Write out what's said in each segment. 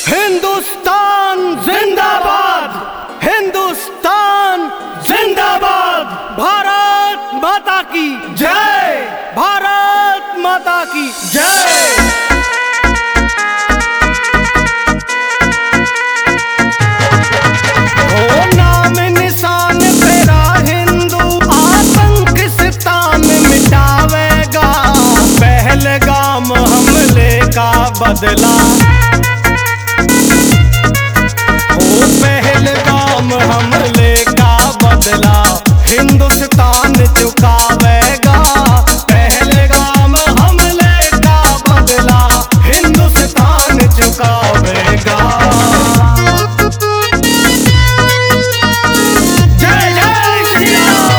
हिंदुस्तान जिंदाबाद, हिंदुस्तान जिंदाबाद। भारत माता की जय, भारत माता की जय। नाम निशान तेरा हिंदू आतंक सितान मिटावेगा। पहलगाम हमले का बदला, पहलगाम हमले का बदला हिंदुस्तान चुकावेगा। पहलगाम हमले का बदला हिंदुस्तान चुकावेगा। जय जय श्री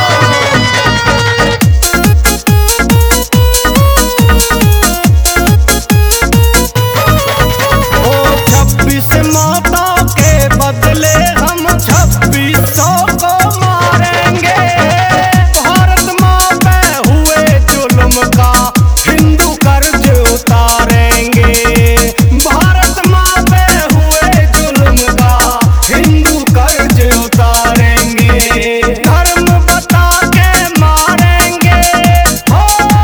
राम। ओ 26 माता के बदले हम 2600 को मारेंगे। भारत माँ पे हुए जुल्म का हिंदू कर्ज उतारेंगे। भारत माँ पे हुए जुल्म का हिंदू कर्ज उतारेंगे। धर्म बता के मारेंगे, हो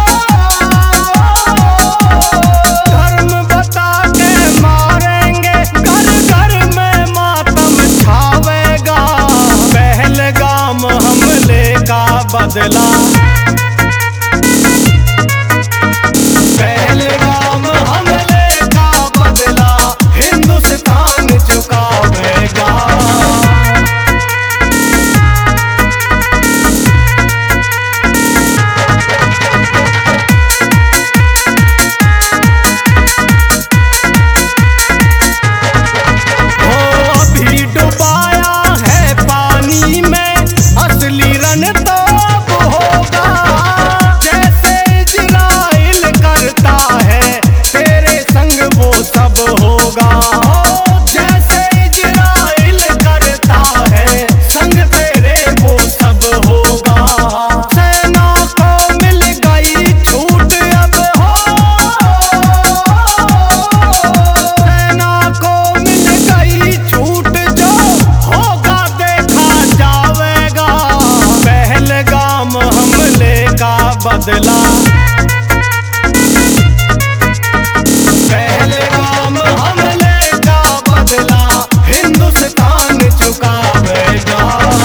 धर्म बता के मारेंगे। घर घर में मातम छावेगा। पहलगाम हमले का बदला, पहलगाम हमले का बदला हिंदुस्तान चुकावेगा। अभी डुबाया है पानी में, असली रन तो अब होगा। जैसे इजराइल करता है तेरे संग वो सब होगा। जैसे इजराइल करता है संग तेरे वो सब होगा। सेना को मिल गई छूट अब, हो सेना को मिल गई छूट। जो होगा देखा जावेगा। पहलगाम हमले का बदला, पहलगाम हमले का बदला हिंदुस्तान चुकावेगा।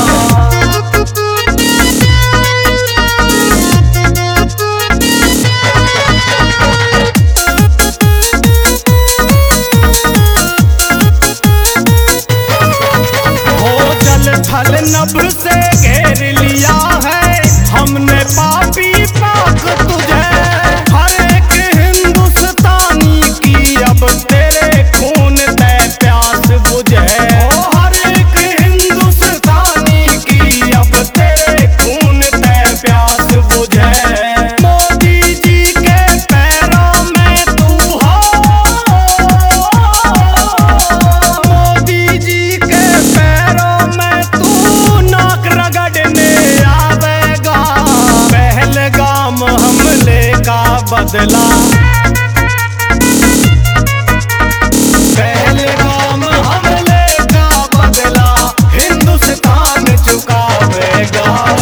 हो जल थल नभ से घेर लिया है हमने पापी पाक तुझे। हर एक हिंदुस्तानी की अब तेरे खून ते प्यास बुझे। हर एक हिंदुस्तानी की अब तेरे खून ते प्यास बुझे। मोदी जी के पैरों में तू हो, मोदी जी के पैरों में तू नाक रगड़ने आवेगा। पहलगाम हमले का बदला, पहलगाम हमले का बदला हिंदुस्तान चुकावेगा।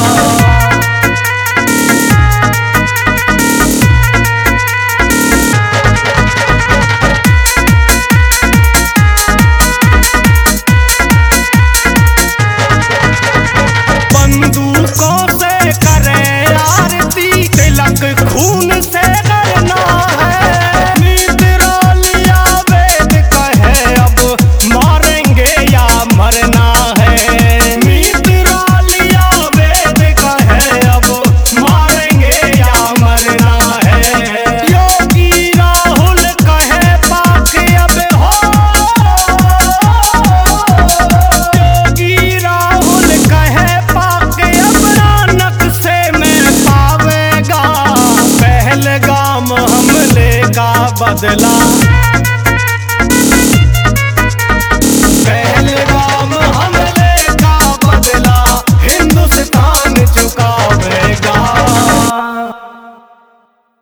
बंदूकों से करे आरती, तिलक खून से डरना है। मित्रालिया वेद कहे अब मारेंगे या मरना है। मित्रालिया वेद कहे अब मारेंगे या मरना है। योगी राहुल कहे पाक अब, हो योगी राहुल कहे पाक अब नानक से मैं पावेगा। पहलगाम हमले का बदला,